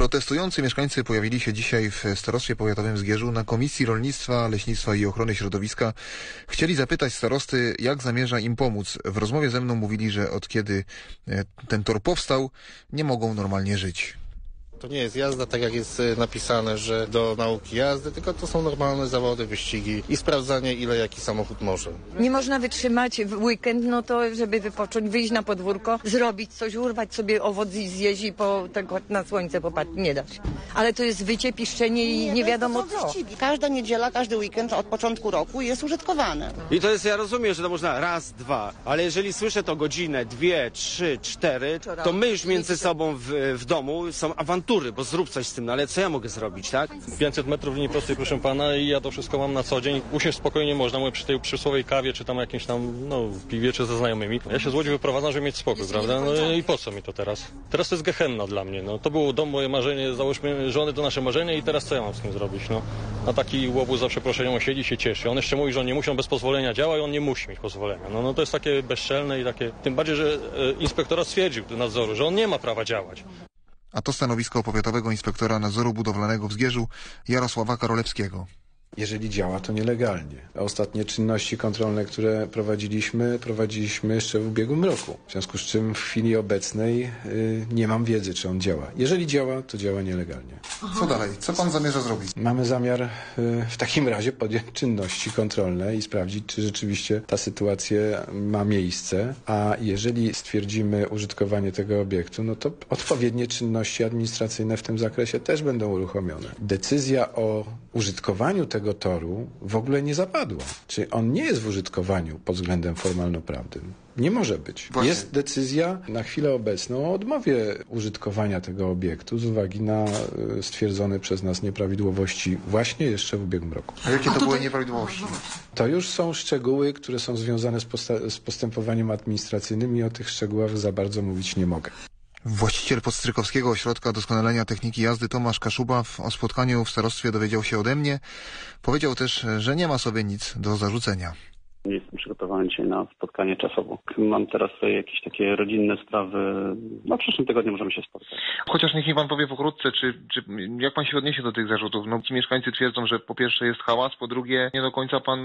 Protestujący mieszkańcy pojawili się dzisiaj w Starostwie Powiatowym w Zgierzu na Komisji Rolnictwa, Leśnictwa i Ochrony Środowiska. Chcieli zapytać starosty, jak zamierza im pomóc. W rozmowie ze mną mówili, że od kiedy ten tor powstał, nie mogą normalnie żyć. To nie jest jazda tak jak jest napisane, że do nauki jazdy, tylko to są normalne zawody, wyścigi i sprawdzanie, ile jaki samochód może. Nie można wytrzymać w weekend, no to żeby wypocząć, wyjść na podwórko, zrobić coś, urwać sobie owoc i zjeść i tego na słońce popatrzeć, nie da się. Ale to jest wycie, piszczenie i nie wiadomo co. Każda niedziela, każdy weekend od początku roku jest użytkowany. I to jest, ja rozumiem, że to można raz, dwa, ale jeżeli słyszę to godzinę, 2, 3, 4, to my już między sobą w domu są awantury, bo zrób coś z tym, no ale co ja mogę zrobić, tak? 500 metrów linii prostej, proszę pana, i ja to wszystko mam na co dzień. Usiąść spokojnie można, mówię, przy tej przysłowej kawie, czy tam jakimś tam, piwie, czy ze znajomymi. Ja się z Łodzi wyprowadzam, żeby mieć spokój, prawda? No i po co mi to teraz? Teraz to jest gehenna dla mnie, no. To było dom, moje marzenie, załóżmy, żony to nasze marzenie i teraz co ja mam z tym zrobić, no? A taki łobuz za przeproszeniem, on siedzi, się cieszy. On jeszcze mówi, że on nie musi, on bez pozwolenia działa i on nie musi mieć pozwolenia. No to jest takie bezczelne i takie, tym bardziej, że inspektorat stwierdził do nadzoru, że on nie ma prawa działać. A to stanowisko powiatowego inspektora nadzoru budowlanego w Zgierzu Jarosława Karolewskiego. Jeżeli działa, to nielegalnie. Ostatnie czynności kontrolne, które prowadziliśmy jeszcze w ubiegłym roku. W związku z czym w chwili obecnej nie mam wiedzy, czy on działa. Jeżeli działa, to działa nielegalnie. Co dalej? Co pan zamierza zrobić? Mamy zamiar w takim razie podjąć czynności kontrolne i sprawdzić, czy rzeczywiście ta sytuacja ma miejsce. A jeżeli stwierdzimy użytkowanie tego obiektu, no to odpowiednie czynności administracyjne w tym zakresie też będą uruchomione. Decyzja o użytkowaniu tego toru w ogóle nie zapadła. Czyli on nie jest w użytkowaniu pod względem formalno-prawnym. Nie może być. Właśnie. Jest decyzja na chwilę obecną o odmowie użytkowania tego obiektu z uwagi na stwierdzone przez nas nieprawidłowości właśnie jeszcze w ubiegłym roku. A jakie to były nieprawidłowości? To już są szczegóły, które są związane z postępowaniem administracyjnym i o tych szczegółach za bardzo mówić nie mogę. Właściciel Podstrykowskiego Ośrodka Doskonalenia Techniki Jazdy Tomasz Kaszuba o spotkaniu w starostwie dowiedział się ode mnie. Powiedział też, że nie ma sobie nic do zarzucenia. Nie jestem przygotowany dzisiaj na spotkanie czasowo. Mam teraz tutaj jakieś takie rodzinne sprawy. W przyszłym tygodniu możemy się spotkać. Chociaż niech mi pan powie pokrótce, jak pan się odniesie do tych zarzutów? No, ci mieszkańcy twierdzą, że po pierwsze jest hałas, po drugie nie do końca pan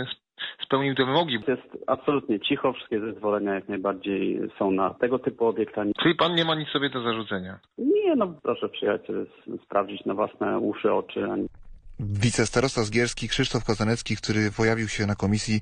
spełnił te wymogi. Jest absolutnie cicho, wszystkie zezwolenia jak najbardziej są na tego typu obiektach. Czyli pan nie ma nic sobie do zarzucenia? Nie, proszę przyjechać, sprawdzić na własne uszy, oczy. Wicestarosta zgierski Krzysztof Kozanecki, który pojawił się na komisji,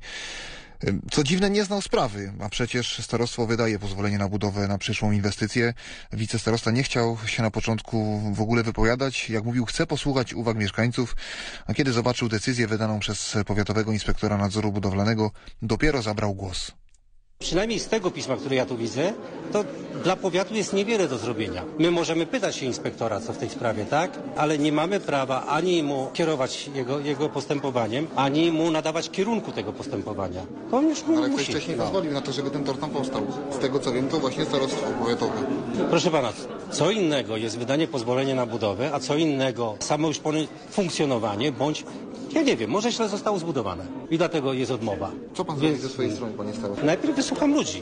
co dziwne, nie znał sprawy, a przecież starostwo wydaje pozwolenie na budowę na przyszłą inwestycję. Wicestarosta nie chciał się na początku w ogóle wypowiadać. Jak mówił, chce posłuchać uwag mieszkańców, a kiedy zobaczył decyzję wydaną przez powiatowego inspektora nadzoru budowlanego, dopiero zabrał głos. Przynajmniej z tego pisma, które ja tu widzę, to dla powiatu jest niewiele do zrobienia. My możemy pytać się inspektora, co w tej sprawie, tak? Ale nie mamy prawa ani mu kierować jego postępowaniem, ani mu nadawać kierunku tego postępowania. To on już musi. Ale ktoś wcześniej pozwolił na to, żeby ten tor tam powstał. Z tego co wiem, to właśnie starostwo powiatowe. Proszę pana, co innego jest wydanie pozwolenia na budowę, a co innego samo już funkcjonowanie, bądź, ja nie wiem, może źle zostało zbudowane i dlatego jest odmowa. Co pan zrobi ze swojej strony, panie starosto? Najpierw wysłucham ludzi.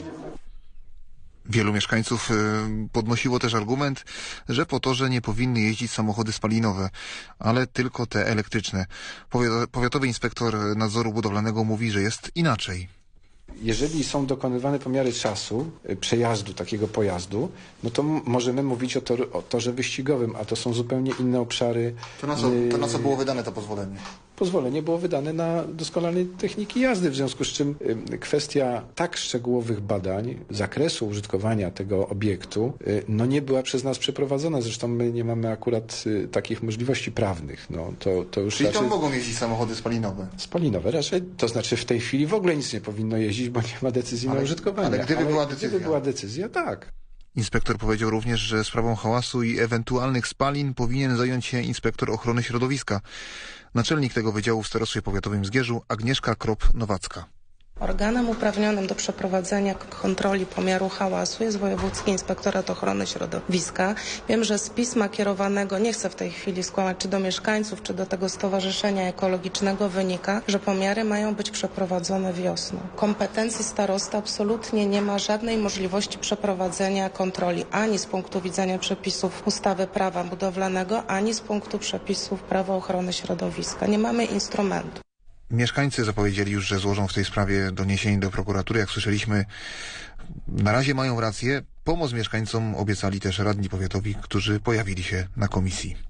Wielu mieszkańców podnosiło też argument, że po torze nie powinny jeździć samochody spalinowe, ale tylko te elektryczne. Powiatowy inspektor nadzoru budowlanego mówi, że jest inaczej. Jeżeli są dokonywane pomiary czasu przejazdu takiego pojazdu, no to możemy mówić o torze wyścigowym, a to są zupełnie inne obszary. To na co było wydane to pozwolenie? Pozwolenie było wydane na doskonalenie techniki jazdy, w związku z czym kwestia tak szczegółowych badań zakresu użytkowania tego obiektu nie była przez nas przeprowadzona. Zresztą my nie mamy akurat takich możliwości prawnych. To już czyli raczej... tam mogą jeździć samochody spalinowe? Spalinowe raczej, to znaczy w tej chwili w ogóle nic nie powinno jeździć, bo nie ma decyzji na użytkowanie. Ale gdyby była decyzja, tak. Inspektor powiedział również, że sprawą hałasu i ewentualnych spalin powinien zająć się inspektor ochrony środowiska. Naczelnik tego wydziału w Starostwie Powiatowym w Zgierzu Agnieszka Krop-Nowacka. Organem uprawnionym do przeprowadzenia kontroli pomiaru hałasu jest Wojewódzki Inspektorat Ochrony Środowiska. Wiem, że z pisma kierowanego, nie chcę w tej chwili skłamać, czy do mieszkańców, czy do tego stowarzyszenia ekologicznego wynika, że pomiary mają być przeprowadzone wiosną. Kompetencji starosty absolutnie nie ma żadnej możliwości przeprowadzenia kontroli ani z punktu widzenia przepisów ustawy prawa budowlanego, ani z punktu przepisów prawa ochrony środowiska. Nie mamy instrumentu. Mieszkańcy zapowiedzieli już, że złożą w tej sprawie doniesienie do prokuratury. Jak słyszeliśmy, na razie mają rację. Pomoc mieszkańcom obiecali też radni powiatowi, którzy pojawili się na komisji.